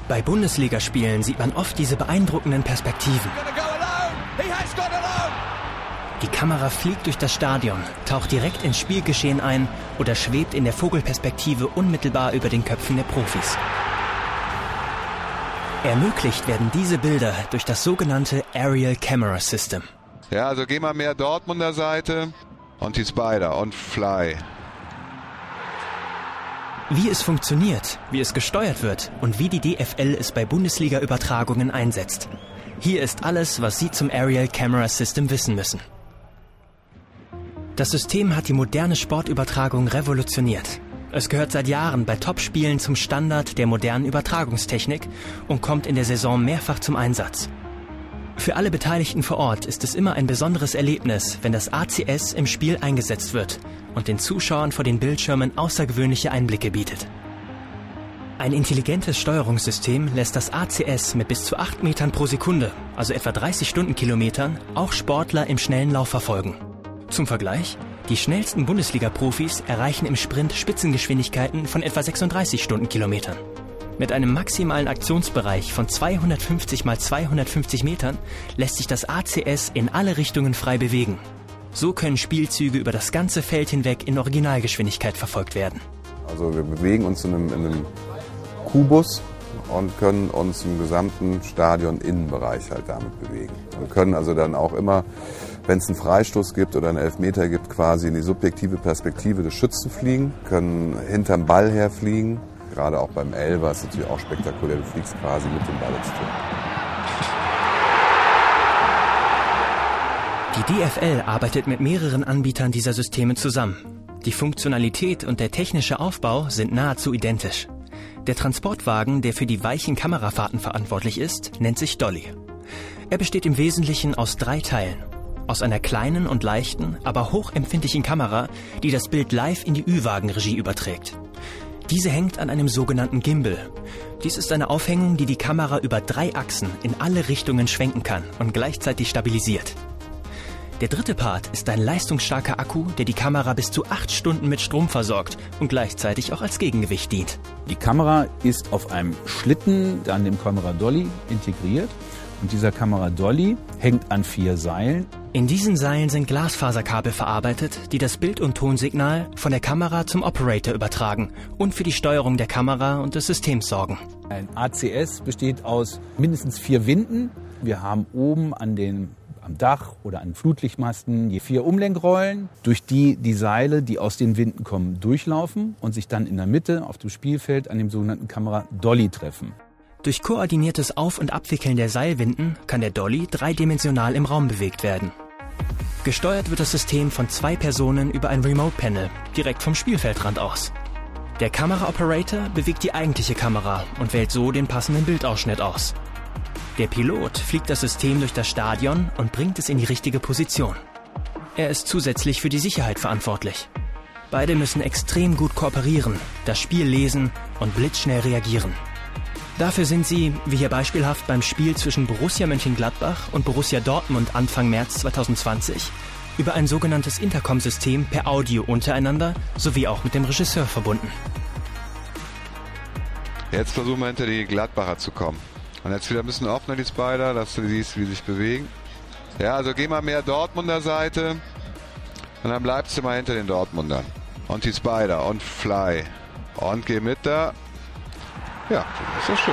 Bei Bundesligaspielen sieht man oft diese beeindruckenden Perspektiven. Die Kamera fliegt durch das Stadion, taucht direkt ins Spielgeschehen ein oder schwebt in der Vogelperspektive unmittelbar über den Köpfen der Profis. Ermöglicht werden diese Bilder durch das sogenannte Aerial Camera System. Ja, also geh mal mehr Dortmunder Seite und die Spider und Fly. Wie es funktioniert, wie es gesteuert wird und wie die DFL es bei Bundesliga-Übertragungen einsetzt. Hier ist alles, was Sie zum Aerial Camera System wissen müssen. Das System hat die moderne Sportübertragung revolutioniert. Es gehört seit Jahren bei Topspielen zum Standard der modernen Übertragungstechnik und kommt in der Saison mehrfach zum Einsatz. Für alle Beteiligten vor Ort ist es immer ein besonderes Erlebnis, wenn das ACS im Spiel eingesetzt wird und den Zuschauern vor den Bildschirmen außergewöhnliche Einblicke bietet. Ein intelligentes Steuerungssystem lässt das ACS mit bis zu 8 Metern pro Sekunde, also etwa 30 Stundenkilometern, auch Sportler im schnellen Lauf verfolgen. Zum Vergleich, die schnellsten Bundesliga-Profis erreichen im Sprint Spitzengeschwindigkeiten von etwa 36 Stundenkilometern. Mit einem maximalen Aktionsbereich von 250 x 250 Metern lässt sich das ACS in alle Richtungen frei bewegen. So können Spielzüge über das ganze Feld hinweg in Originalgeschwindigkeit verfolgt werden. Also wir bewegen uns in einem Kubus und können uns im gesamten Stadion-Innenbereich halt damit bewegen. Wir können also dann auch immer, wenn es einen Freistoß gibt oder einen Elfmeter gibt, quasi in die subjektive Perspektive des Schützen fliegen, können hinterm Ball herfliegen. Gerade auch beim Elfer ist es natürlich auch spektakulär, du fliegst quasi mit dem Ball ins Tor. Die DFL arbeitet mit mehreren Anbietern dieser Systeme zusammen. Die Funktionalität und der technische Aufbau sind nahezu identisch. Der Transportwagen, der für die weichen Kamerafahrten verantwortlich ist, nennt sich Dolly. Er besteht im Wesentlichen aus 3 Teilen. Aus einer kleinen und leichten, aber hochempfindlichen Kamera, die das Bild live in die Ü-Wagen-Regie überträgt. Diese hängt an einem sogenannten Gimbal. Dies ist eine Aufhängung, die die Kamera über 3 Achsen in alle Richtungen schwenken kann und gleichzeitig stabilisiert. Der dritte Part ist ein leistungsstarker Akku, der die Kamera bis zu 8 Stunden mit Strom versorgt und gleichzeitig auch als Gegengewicht dient. Die Kamera ist auf einem Schlitten an dem Kamera-Dolly integriert und dieser Kamera-Dolly hängt an 4 Seilen. In diesen Seilen sind Glasfaserkabel verarbeitet, die das Bild- und Tonsignal von der Kamera zum Operator übertragen und für die Steuerung der Kamera und des Systems sorgen. Ein ACS besteht aus mindestens 4 Winden. Wir haben oben am Dach oder an Flutlichtmasten je 4 Umlenkrollen, durch die die Seile, die aus den Winden kommen, durchlaufen und sich dann in der Mitte auf dem Spielfeld an dem sogenannten Kamera-Dolly treffen. Durch koordiniertes Auf- und Abwickeln der Seilwinden kann der Dolly dreidimensional im Raum bewegt werden. Gesteuert wird das System von 2 Personen über ein Remote-Panel, direkt vom Spielfeldrand aus. Der Kamera-Operator bewegt die eigentliche Kamera und wählt so den passenden Bildausschnitt aus. Der Pilot fliegt das System durch das Stadion und bringt es in die richtige Position. Er ist zusätzlich für die Sicherheit verantwortlich. Beide müssen extrem gut kooperieren, das Spiel lesen und blitzschnell reagieren. Dafür sind sie, wie hier beispielhaft beim Spiel zwischen Borussia Mönchengladbach und Borussia Dortmund Anfang März 2020, über ein sogenanntes Intercom-System per Audio untereinander sowie auch mit dem Regisseur verbunden. Jetzt versuchen wir hinter die Gladbacher zu kommen. Und jetzt wieder ein bisschen offener die Spider, dass du siehst, wie sie sich bewegen. Ja, also geh mal mehr Dortmunder Seite und dann bleibst du mal hinter den Dortmundern. Und die Spider und Fly. Und geh mit da. Ja, das ist schön.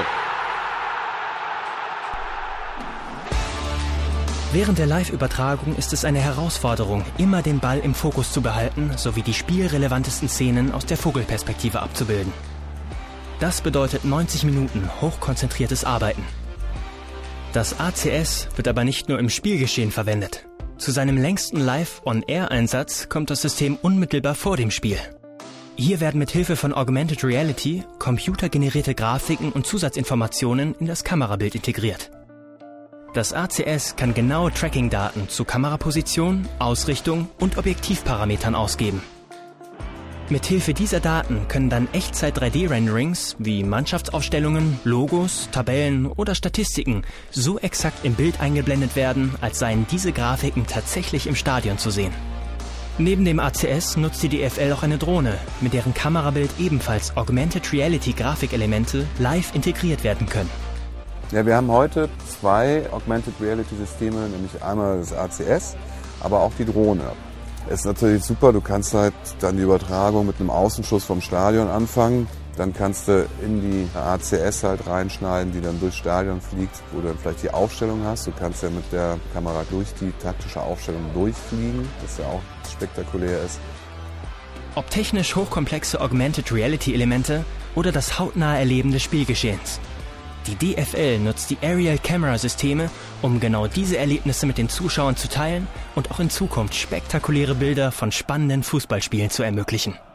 Während der Live-Übertragung ist es eine Herausforderung, immer den Ball im Fokus zu behalten, sowie die spielrelevantesten Szenen aus der Vogelperspektive abzubilden. Das bedeutet 90 Minuten hochkonzentriertes Arbeiten. Das ACS wird aber nicht nur im Spielgeschehen verwendet. Zu seinem längsten Live-on-Air-Einsatz kommt das System unmittelbar vor dem Spiel. Hier werden mit Hilfe von Augmented Reality computergenerierte Grafiken und Zusatzinformationen in das Kamerabild integriert. Das ACS kann genaue Tracking-Daten zu Kameraposition, Ausrichtung und Objektivparametern ausgeben. Mithilfe dieser Daten können dann Echtzeit-3D-Renderings wie Mannschaftsaufstellungen, Logos, Tabellen oder Statistiken so exakt im Bild eingeblendet werden, als seien diese Grafiken tatsächlich im Stadion zu sehen. Neben dem ACS nutzt die DFL auch eine Drohne, mit deren Kamerabild ebenfalls Augmented Reality Grafikelemente live integriert werden können. Ja, wir haben heute 2 Augmented Reality Systeme, nämlich einmal das ACS, aber auch die Drohne. Es ist natürlich super, du kannst halt dann die Übertragung mit einem Außenschuss vom Stadion anfangen. Dann kannst du in die ACS halt reinschneiden, die dann durchs Stadion fliegt, wo du dann vielleicht die Aufstellung hast. Du kannst ja mit der Kamera durch die taktische Aufstellung durchfliegen, was ja auch spektakulär ist. Ob technisch hochkomplexe Augmented Reality Elemente oder das hautnahe Erleben des Spielgeschehens. Die DFL nutzt die Aerial Camera Systeme, um genau diese Erlebnisse mit den Zuschauern zu teilen und auch in Zukunft spektakuläre Bilder von spannenden Fußballspielen zu ermöglichen.